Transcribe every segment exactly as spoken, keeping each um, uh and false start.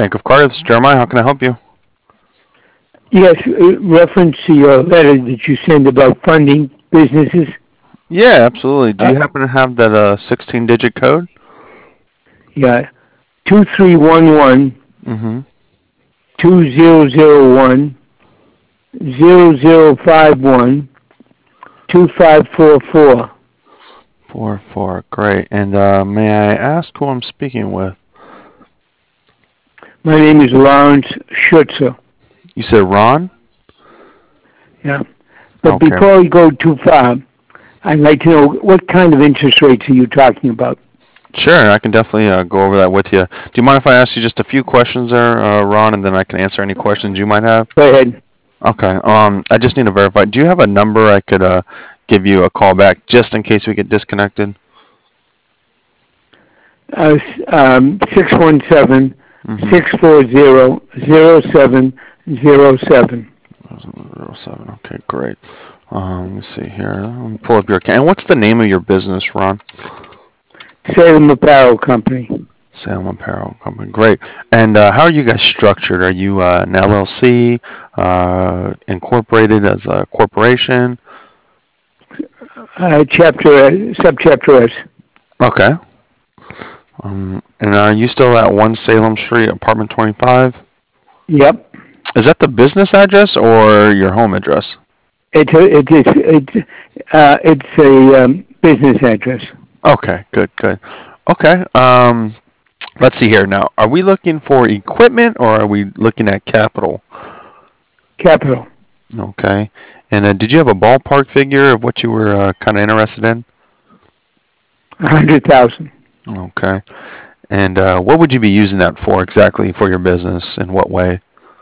Bank of Cardiff, this is Jeremiah. How can I help you? Yes, uh, reference to your letter that you send about funding businesses. Yeah, absolutely. Do Uh, you happen to have that uh, sixteen-digit code? yeah, two three one one Mm-hmm. two zero zero one zero zero five one two five four four. Four four. Great. And uh, may I ask who I'm speaking with? My name is Lawrence Schutzer. You said Ron? Yeah, but Okay. before we go too far, I'd like to know what kind of interest rates are you talking about? Sure, I can definitely uh, go over that with you. Do you mind if I ask you just a few questions there, uh, Ron, and then I can answer any questions you might have? Go ahead. Okay. Um, I just need to verify. Do you have a number I could uh, give you a call back just in case we get disconnected? Uh, um, six one seven Mm-hmm. six four zero zero seven zero seven. zero seven. Okay, great. Um, let me see here. Let me pull up your account. And what's the name of your business, Ron? Salem Apparel Company. Salem Apparel Company. Great. And uh, how are you guys structured? Are you uh, an L L C, uh, incorporated as a corporation? Uh, chapter, uh, subchapter S. Okay. Um, and are you still at one Salem Street, apartment twenty-five? Yep. Is that the business address or your home address? It's a, it's it's uh, it's a um, business address. Okay, good, good. Okay. Um, let's see here. Now, are we looking for equipment or are we looking at capital? Capital. Okay. And uh, did you have a ballpark figure of what you were uh, kind of interested in? A hundred thousand. Okay. And uh, what would you be using that for exactly for your business? In what way?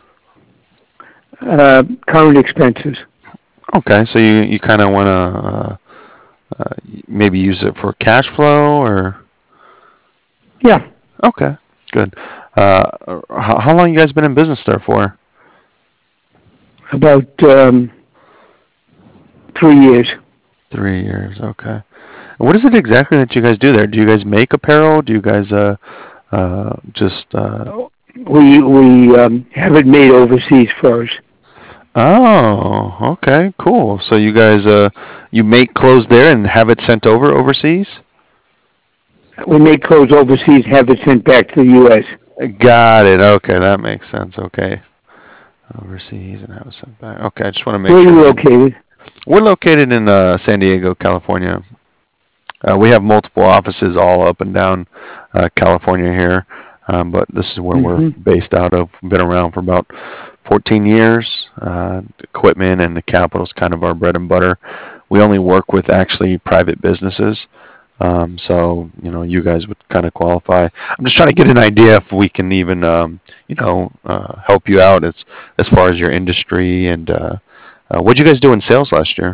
Uh, current expenses. Okay, so you, you kind of want to uh, uh, maybe use it for cash flow or? Yeah. Okay, good. Uh, how, how long you guys been in business there for? About um, three years. Three years, okay. And what is it exactly that you guys do there? Do you guys make apparel? Do you guys uh, uh, just uh, We we um, have it made overseas for us. Oh, okay, cool. So you guys, uh, you make clothes there and have it sent over overseas? We make clothes overseas, have it sent back to the U S. Got it. Okay, that makes sense. Okay, overseas and have it sent back. Okay, I just want to make Where are sure. you We, located? we're located in uh, San Diego, California. Uh, we have multiple offices all up and down uh, California here, um, but this is where we're Mm-hmm. based out of. Been around for about fourteen years. Uh, equipment and the capital is kind of our bread and butter. We only work with actually private businesses. Um, so, you know, you guys would kind of qualify. I'm just trying to get an idea if we can even, um, you know, uh, help you out as as far as your industry and uh, uh, what did you guys do in sales last year?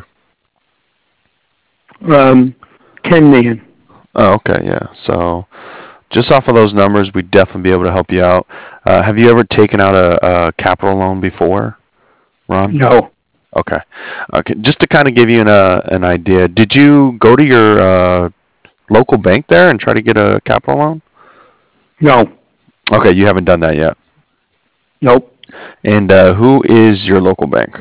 Um, ten million. Oh, okay, yeah. So, just off of those numbers, we'd definitely be able to help you out. Uh, have you ever taken out a, a capital loan before, Ron? No. Okay. Okay. Just to kind of give you an uh, an idea, did you go to your uh, local bank there and try to get a capital loan? No. Okay, you haven't done that yet. Nope. And uh, who is your local bank?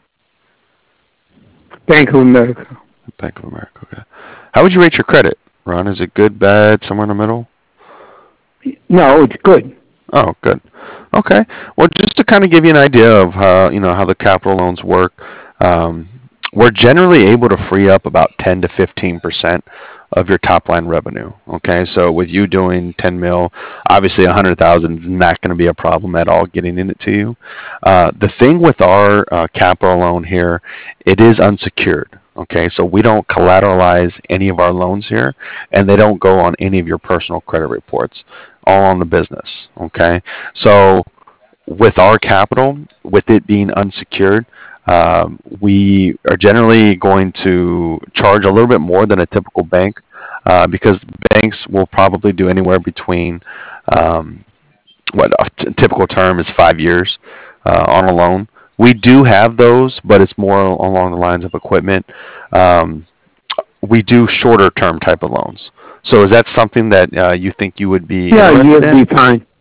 Bank of America. Bank of America. Okay. How would you rate your credit, Ron? Is it good, bad, somewhere in the middle? No, it's good. Oh, good. Okay. Well, just to kind of give you an idea of how you know how the capital loans work, um, we're generally able to free up about ten to fifteen percent of your top line revenue. Okay, so with you doing ten mil, obviously a hundred thousand is not going to be a problem at all getting in it to you. Uh, the thing with our uh, capital loan here, it is unsecured. Okay, so we don't collateralize any of our loans here, and they don't go on any of your personal credit reports, all on the business. Okay, so with our capital, with it being unsecured, um, we are generally going to charge a little bit more than a typical bank uh, because banks will probably do anywhere between um, what a t- typical term is five years uh, on a loan. We do have those, but it's more along the lines of equipment. Um, we do shorter term type of loans. So is that something that uh, you think you would be Yeah, interested you'll in? be fine.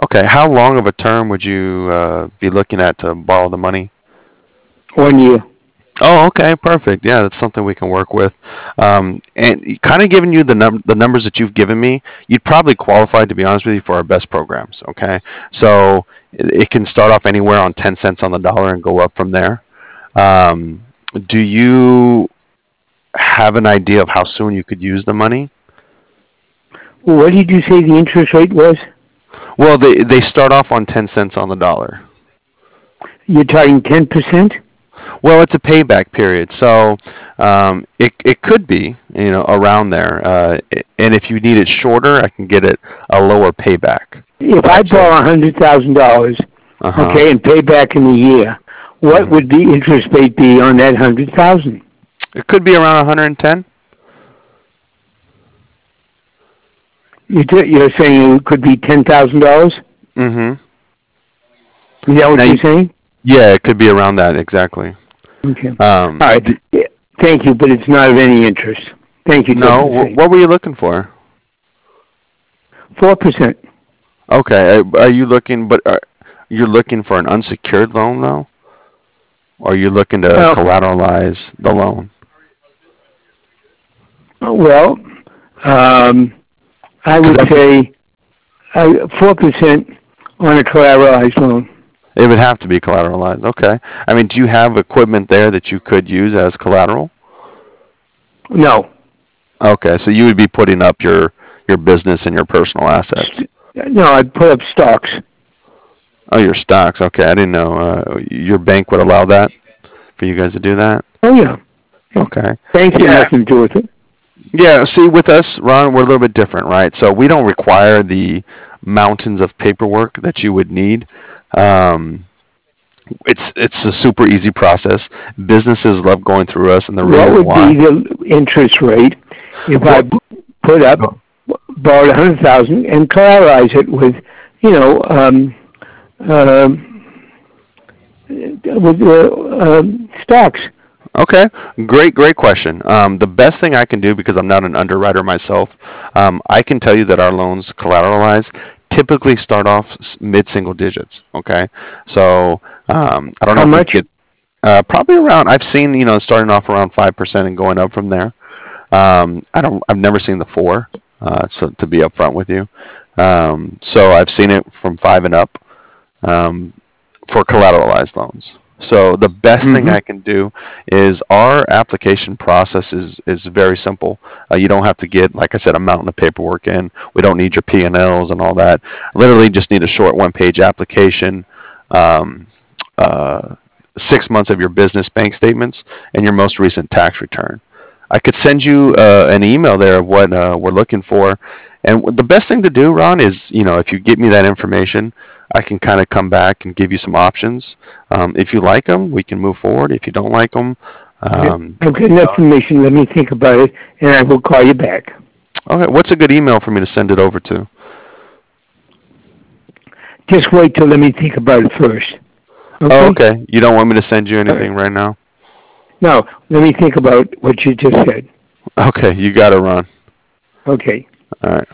Okay. How long of a term would you uh, be looking at to borrow the money? One year. Oh, okay, perfect. Yeah, that's something we can work with. Um, and kind of giving you the num- the numbers that you've given me, you'd probably qualify, to be honest with you, for our best programs. Okay, so it, it can start off anywhere on ten cents on the dollar and go up from there. Um, do you have an idea of how soon you could use the money? What did you say the interest rate was? Well, they they start off on ten cents on the dollar. You're talking ten percent? Well, it's a payback period, so um, it it could be, you know, around there. Uh, and if you need it shorter, I can get it a lower payback. If I Right. So, borrow a hundred thousand dollars, uh huh. okay, and pay back in a year, what Hmm. would the interest rate be on that hundred thousand? It could be around one hundred ten. You t- you're saying it could be ten thousand dollars? Mm-hmm. Is that what Now, you're you- saying? yeah, it could be around that exactly. Okay. Um, All right. d- Yeah, thank you, but it's not of any interest. Thank you, no, Justice. wh- what were you looking for? Four percent. Okay, are are you looking? But are, you're looking for an unsecured loan though, or are you looking to Well, collateralize the loan? well, um, I 'Cause would that's, say uh, four percent on a collateralized loan. it would have to be collateralized. Okay. I mean, do you have equipment there that you could use as collateral? No. Okay, so you would be putting up your your business and your personal assets. St- No, I'd put up stocks. Oh, your stocks. Okay, I didn't know uh, your bank would allow that for you guys to do that. Oh, yeah. Yeah. Okay. Banks have Yeah. nothing to do with it. Yeah. See, with us, Ron, we're a little bit different, right? So we don't require the mountains of paperwork that you would need. Um, it's it's a super easy process. Businesses love going through us, and the What reason would be why. the interest rate if I Well, b- put up, borrowed a hundred thousand and collateralize it with, you know, um, um, with uh, um, stocks? Okay, great, great question. Um, the best thing I can do, because I'm not an underwriter myself, um, I can tell you that our loans collateralized typically start off s- mid-single digits. Okay, so um, I don't know How if we much? get uh, probably around. I've seen, you know, starting off around five percent and going up from there. Um, I don't. I've never seen the four. Uh, so to be upfront with you, um, so I've seen it from five and up. Um, for collateralized loans. So the best thing Mm-hmm. I can do is our application process is is very simple. Uh, you don't have to get, like I said, a mountain of paperwork in. We don't need your P and Ls and all that. Literally, just need a short one-page application, um, uh, six months of your business bank statements, and your most recent tax return. I could send you uh, an email there of what uh, we're looking for. And the best thing to do, Ron, is, you know, if you get me that information, I can kind of come back and give you some options. Um, if you like them, we can move forward. If you don't like them, Okay. um, I've got enough information. Let me think about it, and I will call you back. okay. What's a good email for me to send it over to? Just wait till let me think about it first. Oh, Okay? okay. You don't want me to send you All right. anything right now? Now, let me think about what you just said. Okay, you got it, Ron. Okay. All right.